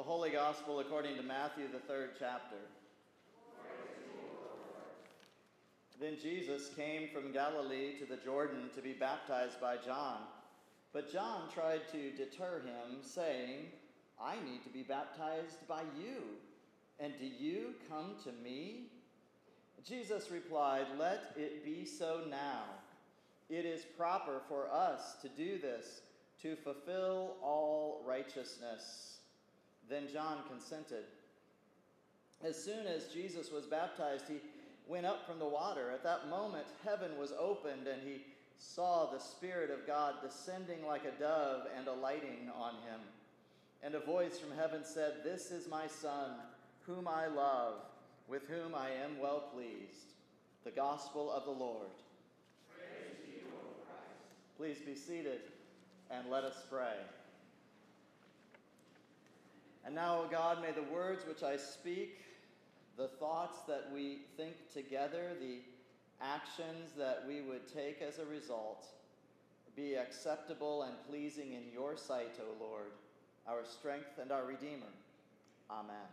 The Holy Gospel according to Matthew, the 3rd chapter. Then Jesus came from Galilee to the Jordan to be baptized by John. But John tried to deter him, saying, "I need to be baptized by you, and do you come to me?" Jesus replied, "Let it be so now. It is proper for us to do this, to fulfill all righteousness." Then John consented. As soon as Jesus was baptized, he went up from the water. At that moment, heaven was opened, and he saw the Spirit of God descending like a dove and alighting on him. And a voice from heaven said, "This is my Son, whom I love, with whom I am well pleased." The Gospel of the Lord. Praise to you, O Christ. Please be seated, and let us pray. And now, O God, may the words which I speak, the thoughts that we think together, the actions that we would take as a result, be acceptable and pleasing in your sight, O Lord, our strength and our Redeemer. Amen.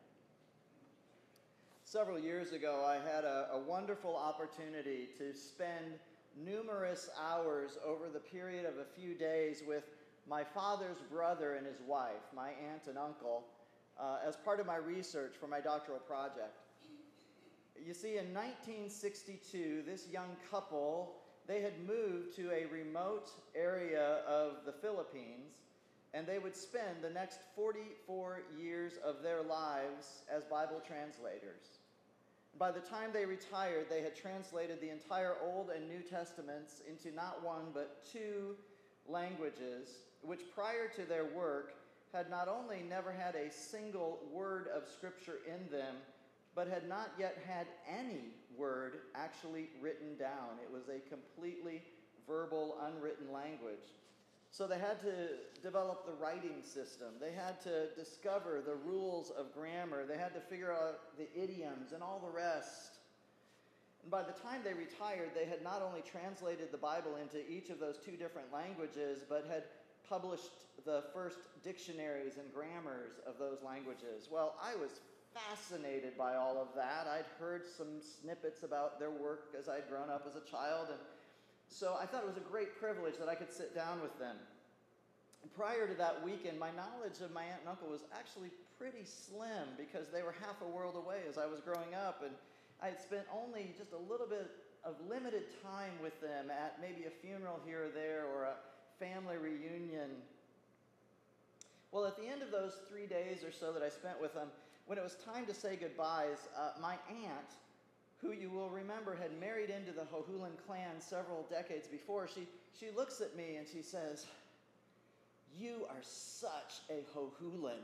Several years ago, I had a wonderful opportunity to spend numerous hours over the period of a few days with my father's brother and his wife, my aunt and uncle, as part of my research for my doctoral project. You see, in 1962, this young couple, they had moved to a remote area of the Philippines, and they would spend the next 44 years of their lives as Bible translators. By the time they retired, they had translated the entire Old and New Testaments into not one but two languages, which prior to their work had not only never had a single word of Scripture in them, but had not yet had any word actually written down. It was a completely verbal, unwritten language. So they had to develop the writing system. They had to discover the rules of grammar. They had to figure out the idioms and all the rest. And by the time they retired, they had not only translated the Bible into each of those two different languages, but had published the first dictionaries and grammars of those languages. Well, I was fascinated by all of that. I'd heard some snippets about their work as I'd grown up as a child, and so I thought it was a great privilege that I could sit down with them. Prior to that weekend, my knowledge of my aunt and uncle was actually pretty slim because they were half a world away as I was growing up, and I had spent only just a little bit of limited time with them at maybe a funeral here or there or a family reunion. Well, at the end of those 3 days or so that I spent with them, when it was time to say goodbyes, my aunt, who you will remember had married into the Hohulan clan several decades before, she looks at me and she says, "You are such a Hohulan."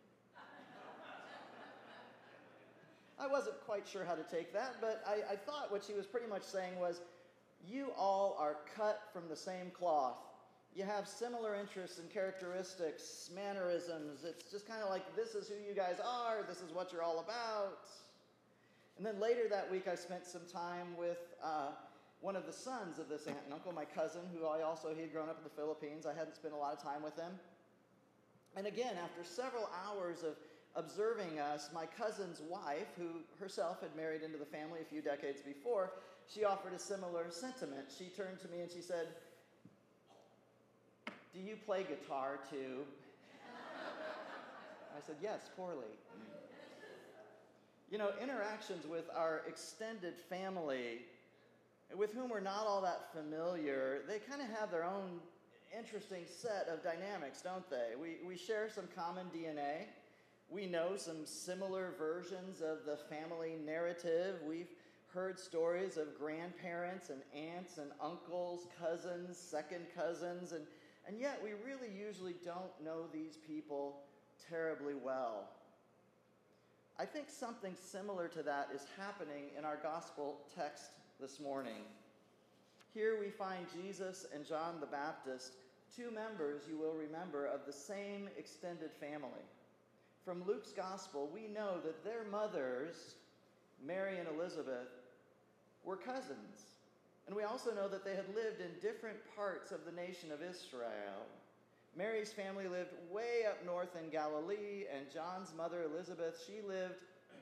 I wasn't quite sure how to take that, but I thought what she was pretty much saying was, you all are cut from the same cloth. You have similar interests and characteristics, mannerisms. It's just kind of like, this is who you guys are, this is what you're all about. And then later that week, I spent some time with one of the sons of this aunt and uncle, my cousin, who he had grown up in the Philippines. I hadn't spent a lot of time with them. And again, after several hours of observing us, my cousin's wife, who herself had married into the family a few decades before, she offered a similar sentiment. She turned to me and she said, "Do you play guitar too?" I said, "Yes, poorly." You know, interactions with our extended family, with whom we're not all that familiar, they kind of have their own interesting set of dynamics, don't they? We share some common DNA. We know some similar versions of the family narrative. We've heard stories of grandparents and aunts and uncles, cousins, second cousins, and yet we really usually don't know these people terribly well. I think something similar to that is happening in our gospel text this morning. Here we find Jesus and John the Baptist, two members, you will remember, of the same extended family. From Luke's gospel, we know that their mothers, Mary and Elizabeth, were cousins. And we also know that they had lived in different parts of the nation of Israel. Mary's family lived way up north in Galilee, and John's mother, Elizabeth, she lived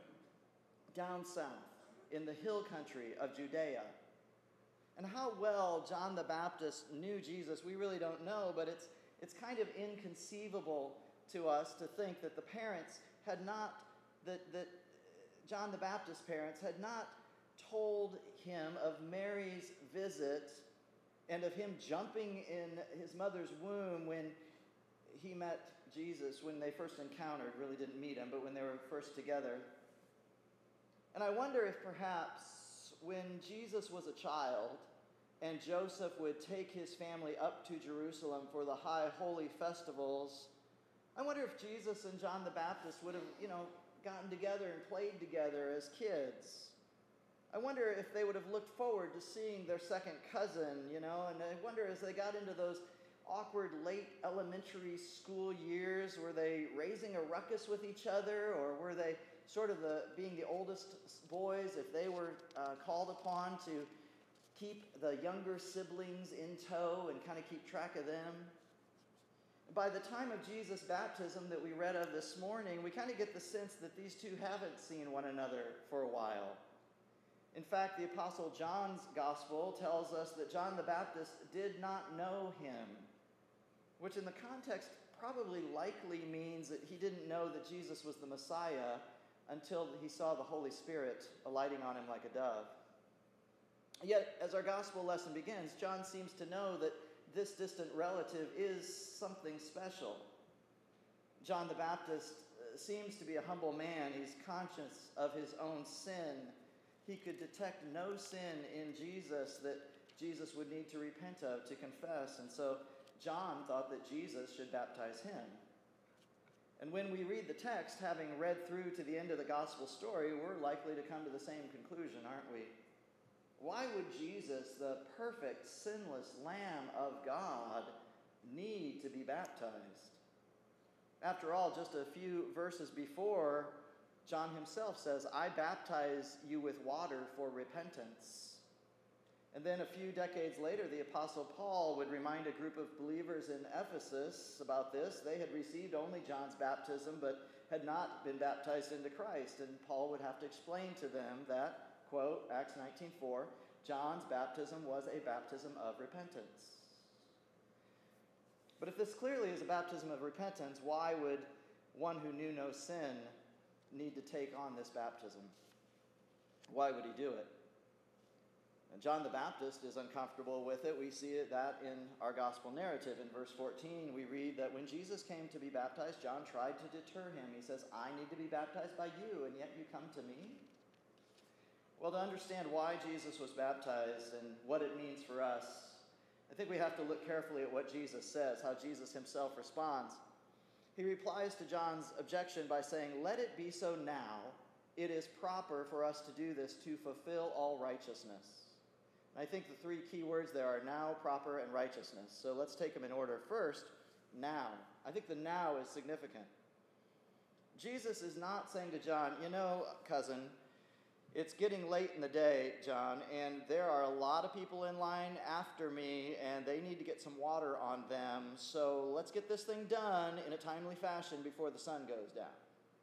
down south in the hill country of Judea. And how well John the Baptist knew Jesus, we really don't know, but it's kind of inconceivable to us to think that the parents had not, that John the Baptist's parents had not told him of Mary's visit and of him jumping in his mother's womb when he met Jesus, when they first encountered, really didn't meet him, but when they were first together. And I wonder if perhaps when Jesus was a child and Joseph would take his family up to Jerusalem for the high holy festivals, I wonder if Jesus and John the Baptist would have, gotten together and played together as kids. I wonder if they would have looked forward to seeing their second cousin, and I wonder as they got into those awkward late elementary school years, were they raising a ruckus with each other, or were they sort of being the oldest boys, if they were called upon to keep the younger siblings in tow and kind of keep track of them? By the time of Jesus' baptism that we read of this morning, we kind of get the sense that these two haven't seen one another for a while. In fact, the Apostle John's Gospel tells us that John the Baptist did not know him, which in the context probably likely means that he didn't know that Jesus was the Messiah until he saw the Holy Spirit alighting on him like a dove. Yet, as our Gospel lesson begins, John seems to know that this distant relative is something special. John the Baptist seems to be a humble man. He's conscious of his own sin. He could detect no sin in Jesus that Jesus would need to repent of, to confess. And so John thought that Jesus should baptize him. And when we read the text, having read through to the end of the gospel story, we're likely to come to the same conclusion, aren't we? Why would Jesus, the perfect, sinless Lamb of God, need to be baptized? After all, just a few verses before, John himself says, "I baptize you with water for repentance." And then a few decades later, the Apostle Paul would remind a group of believers in Ephesus about this. They had received only John's baptism, but had not been baptized into Christ. And Paul would have to explain to them that, quote, Acts 19:4, John's baptism was a baptism of repentance. But if this clearly is a baptism of repentance, why would one who knew no sin need to take on this baptism? Why would he do it? And John the Baptist is uncomfortable with it. We see that in our gospel narrative. In verse 14, we read that when Jesus came to be baptized, John tried to deter him. He says, "I need to be baptized by you, and yet you come to me?" Well, to understand why Jesus was baptized and what it means for us, I think we have to look carefully at what Jesus says, how Jesus himself responds. He replies to John's objection by saying, "Let it be so now. It is proper for us to do this to fulfill all righteousness." And I think the three key words there are now, proper, and righteousness. So let's take them in order. First, now. I think the now is significant. Jesus is not saying to John, cousin, it's getting late in the day, John, and there are a lot of people in line after me, and they need to get some water on them, so let's get this thing done in a timely fashion before the sun goes down.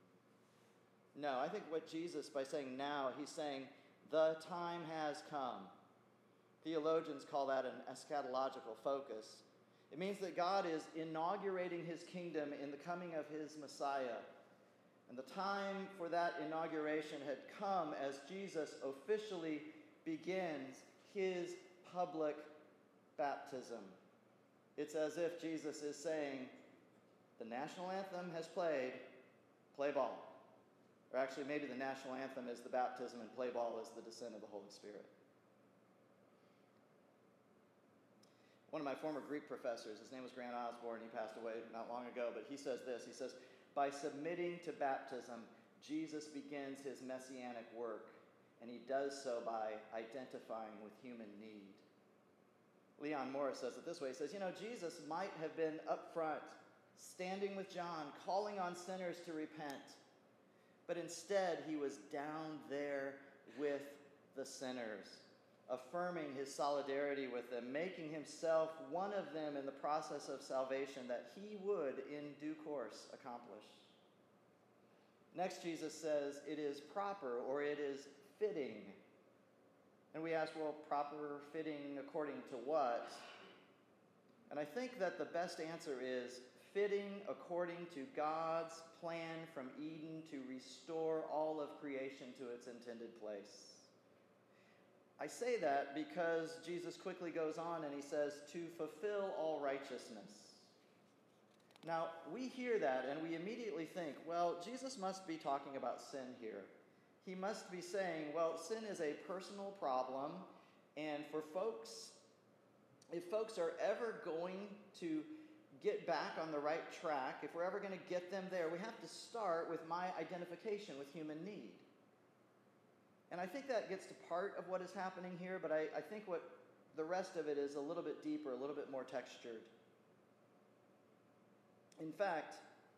No, I think what Jesus, by saying now, he's saying the time has come. Theologians call that an eschatological focus. It means that God is inaugurating his kingdom in the coming of his Messiah. And the time for that inauguration had come as Jesus officially begins his public baptism. It's as if Jesus is saying, the national anthem has played, play ball. Or actually, maybe the national anthem is the baptism and play ball is the descent of the Holy Spirit. One of my former Greek professors, his name was Grant Osborne, he passed away not long ago, but he says this, he says, by submitting to baptism, Jesus begins his messianic work, and he does so by identifying with human need. Leon Morris says it this way, he says, Jesus might have been up front, standing with John, calling on sinners to repent, but instead he was down there with the sinners. affirming his solidarity with them, making himself one of them in the process of salvation that he would, in due course, accomplish. Next, Jesus says it is proper, or it is fitting. And we ask, well, proper, fitting, according to what? And I think that the best answer is fitting according to God's plan from Eden to restore all of creation to its intended place. I say that because Jesus quickly goes on and he says, to fulfill all righteousness. Now, we hear that and we immediately think, well, Jesus must be talking about sin here. He must be saying, well, sin is a personal problem, and for folks, if folks are ever going to get back on the right track, if we're ever going to get them there, we have to start with my identification with human need. And I think that gets to part of what is happening here, but I think what the rest of it is a little bit deeper, a little bit more textured. In fact,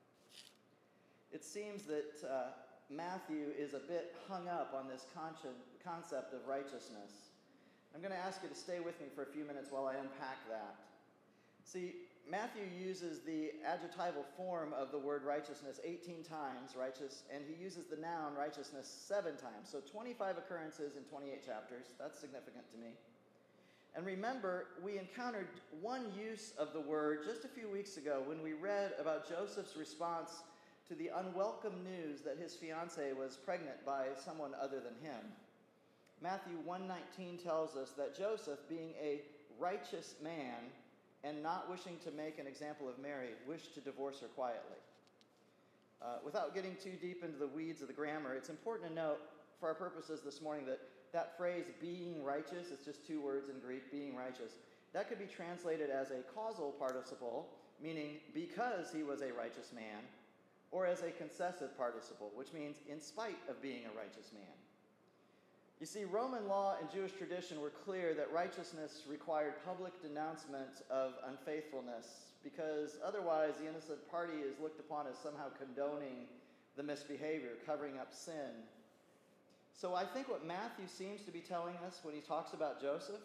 it seems that Matthew is a bit hung up on this concept of righteousness. I'm going to ask you to stay with me for a few minutes while I unpack that. See, Matthew uses the adjectival form of the word righteousness 18 times, righteous, and he uses the noun righteousness 7 times. So 25 occurrences in 28 chapters. That's significant to me. And remember, we encountered one use of the word just a few weeks ago when we read about Joseph's response to the unwelcome news that his fiancée was pregnant by someone other than him. Matthew 1:19 tells us that Joseph, being a righteous man and not wishing to make an example of Mary, wished to divorce her quietly. Without getting too deep into the weeds of the grammar, it's important to note for our purposes this morning that phrase, being righteous, it's just 2 words in Greek, being righteous. That could be translated as a causal participle, meaning because he was a righteous man, or as a concessive participle, which means in spite of being a righteous man. You see, Roman law and Jewish tradition were clear that righteousness required public denouncement of unfaithfulness, because otherwise the innocent party is looked upon as somehow condoning the misbehavior, covering up sin. So I think what Matthew seems to be telling us when he talks about Joseph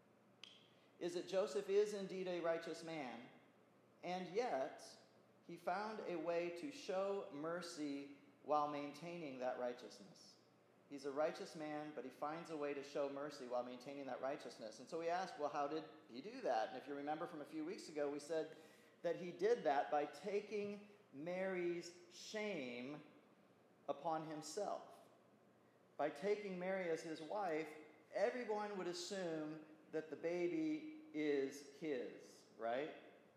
is that Joseph is indeed a righteous man, and yet he found a way to show mercy while maintaining that righteousness. He's a righteous man, but he finds a way to show mercy while maintaining that righteousness. And so we asked, well, how did he do that? And if you remember from a few weeks ago, we said that he did that by taking Mary's shame upon himself. By taking Mary as his wife, everyone would assume that the baby is his, right?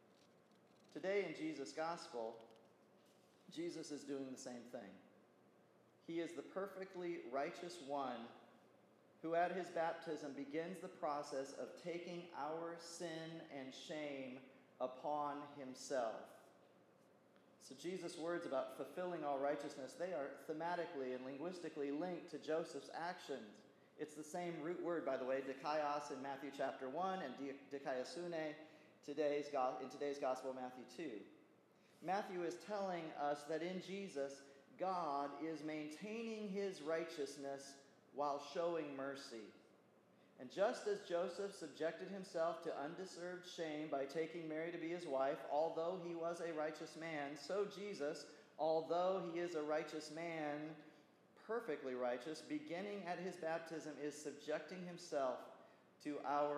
Today in Jesus' gospel, Jesus is doing the same thing. He is the perfectly righteous one who at his baptism begins the process of taking our sin and shame upon himself. So Jesus' words about fulfilling all righteousness, they are thematically and linguistically linked to Joseph's actions. It's the same root word, by the way, dikaios in Matthew chapter 1 and dikaiosune in today's gospel, Matthew 2. Matthew is telling us that in Jesus, God is maintaining his righteousness while showing mercy. And just as Joseph subjected himself to undeserved shame by taking Mary to be his wife, although he was a righteous man, so Jesus, although he is a righteous man, perfectly righteous, beginning at his baptism, is subjecting himself to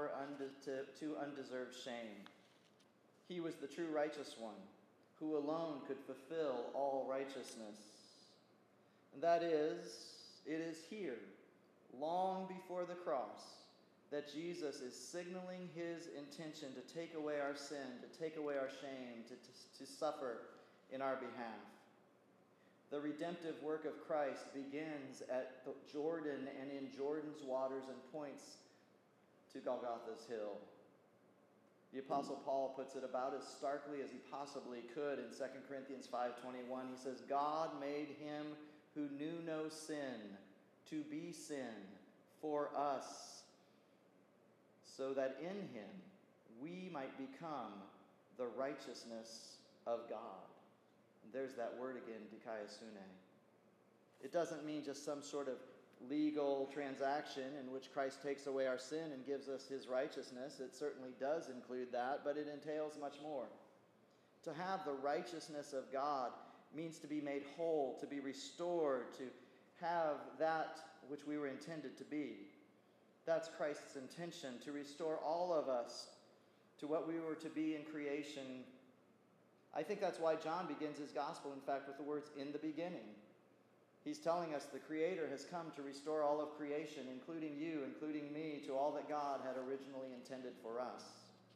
undeserved shame. He was the true righteous one, who alone could fulfill all righteousness. And that is, it is here, long before the cross, that Jesus is signaling his intention to take away our sin, to take away our shame, to suffer in our behalf. The redemptive work of Christ begins at Jordan and in Jordan's waters and points to Golgotha's hill. The Apostle Paul puts it about as starkly as he possibly could in 2 Corinthians 5:21. He says, God made him who knew no sin to be sin for us, so that in him we might become the righteousness of God. And there's that word again, dikaiosune. It doesn't mean just some sort of legal transaction in which Christ takes away our sin and gives us his righteousness. It certainly does include that, but it entails much more. To have the righteousness of God means to be made whole, to be restored, to have that which we were intended to be. That's Christ's intention, to restore all of us to what we were to be in creation. I think that's why John begins his gospel, in fact, with the words, "in the beginning." He's telling us the Creator has come to restore all of creation, including you, including me, to all that God had originally intended for us.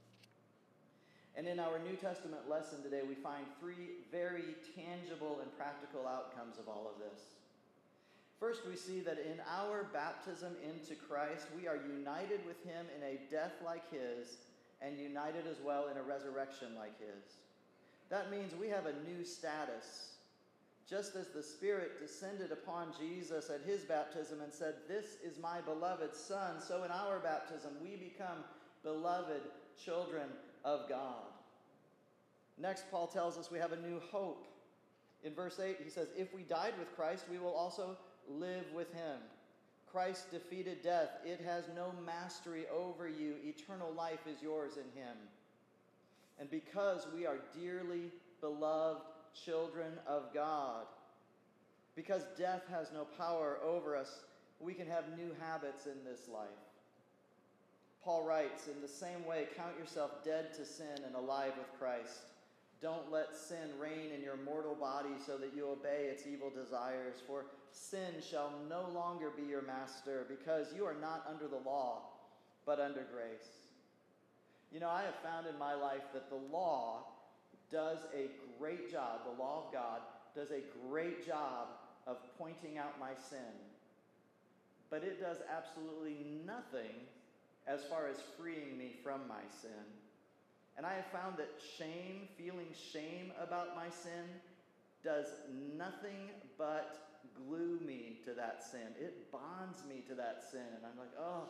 And in our New Testament lesson today, we find three very tangible and practical outcomes of all of this. First, we see that in our baptism into Christ, we are united with him in a death like his, and united as well in a resurrection like his. That means we have a new status. Just as the Spirit descended upon Jesus at his baptism and said, "This is my beloved Son," so in our baptism we become beloved children of God. Next, Paul tells us we have a new hope. In verse 8, he says, "If we died with Christ, we will also live with him." Christ defeated death. It has no mastery over you. Eternal life is yours in him. And because we are dearly beloved children of God, because death has no power over us, we can have new habits in this life. Paul writes, "In the same way, count yourself dead to sin and alive with Christ. Don't let sin reign in your mortal body so that you obey its evil desires. For sin shall no longer be your master, because you are not under the law, but under grace." You know, I have found in my life that the law does a great job, the law of God does a great job of pointing out my sin. But it does absolutely nothing as far as freeing me from my sin. And I have found that shame, feeling shame about my sin, does nothing but glue me to that sin. It bonds me to that sin. And I'm like, ugh.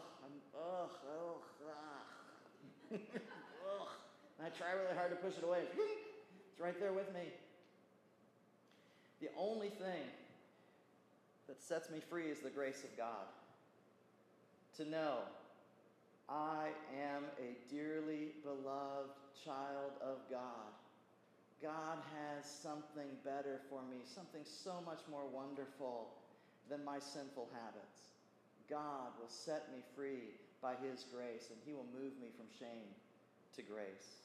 And I try really hard to push it away. It's right there with me. The only thing that sets me free is the grace of God. To know I am a dearly beloved child of God. God has something better for me, something so much more wonderful than my sinful habits. God will set me free by his grace, and he will move me from shame to grace.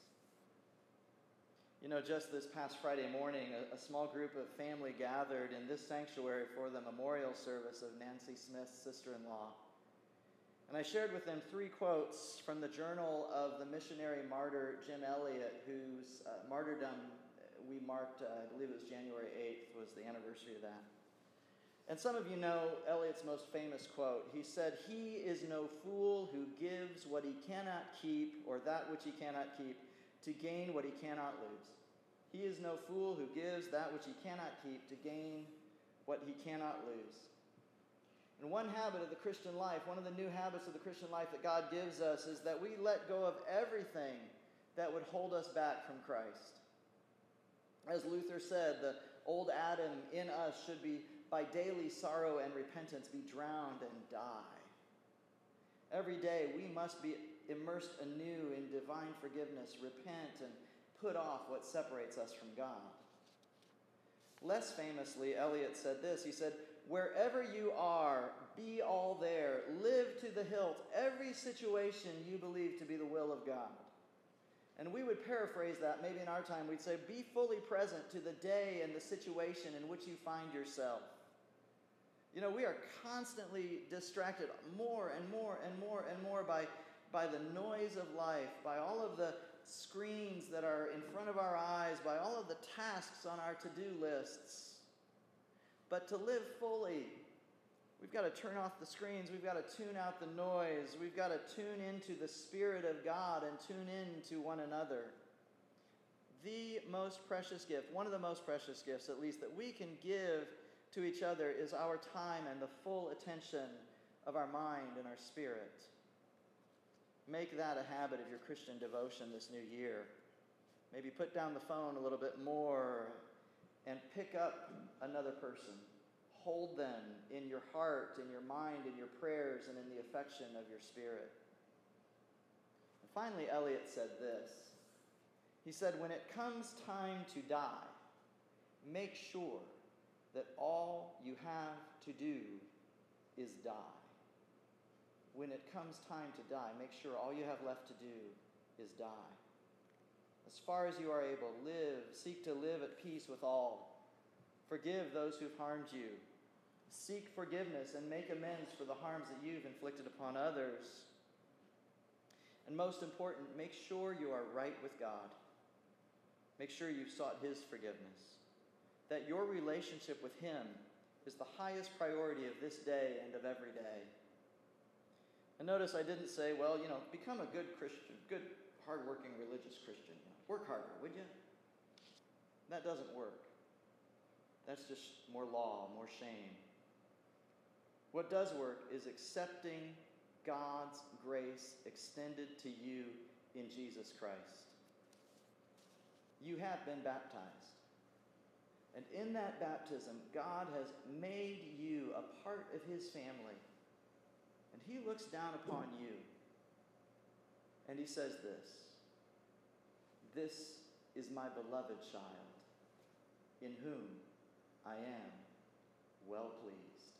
You know, just this past Friday morning, a small group of family gathered in this sanctuary for the memorial service of Nancy Smith's sister-in-law. And I shared with them 3 quotes from the journal of the missionary martyr Jim Elliot, whose martyrdom we marked, I believe it was January 8th, was the anniversary of that. And some of you know Eliot's most famous quote. He said, "He is no fool who gives what he cannot keep, or that which he cannot keep, to gain what he cannot lose. He is no fool who gives that which he cannot keep to gain what he cannot lose." And one habit of the Christian life, one of the new habits of the Christian life that God gives us, is that we let go of everything that would hold us back from Christ. As Luther said, the old Adam in us should be, by daily sorrow and repentance, be drowned and die. Every day we must be immersed anew in divine forgiveness, repent, and put off what separates us from God. Less famously, Eliot said this. He said, "Wherever you are, be all there. Live to the hilt every situation you believe to be the will of God." And we would paraphrase that, maybe in our time, we'd say, be fully present to the day and the situation in which you find yourself. You know, we are constantly distracted more and more and more and more by the noise of life, by all of the screens that are in front of our eyes, by all of the tasks on our to-do lists. But to live fully, we've got to turn off the screens. We've got to tune out the noise. We've got to tune into the Spirit of God and tune into one another. The most precious gift, one of the most precious gifts at least, that we can give to each other is our time and the full attention of our mind and our spirit. Make that a habit of your Christian devotion this new year. Maybe put down the phone a little bit more and pick up another person. hold them in your heart, in your mind, in your prayers, and in the affection of your spirit. And finally, Eliot said this. He said, when it comes time to die, make sure that all you have to do is die. When it comes time to die, make sure all you have left to do is die. As far as you are able, seek to live at peace with all. Forgive those who've harmed you. Seek forgiveness and make amends for the harms that you've inflicted upon others. And most important, make sure you are right with God. Make sure you've sought His forgiveness. That your relationship with Him is the highest priority of this day and of every day. And notice I didn't say, well, become a good Christian, good, hardworking, religious Christian. Work harder, would you? That doesn't work. That's just more law, more shame. What does work is accepting God's grace extended to you in Jesus Christ. You have been baptized. And in that baptism, God has made you a part of His family. And He looks down upon you. And He says this. This is my beloved child, in whom I am well pleased.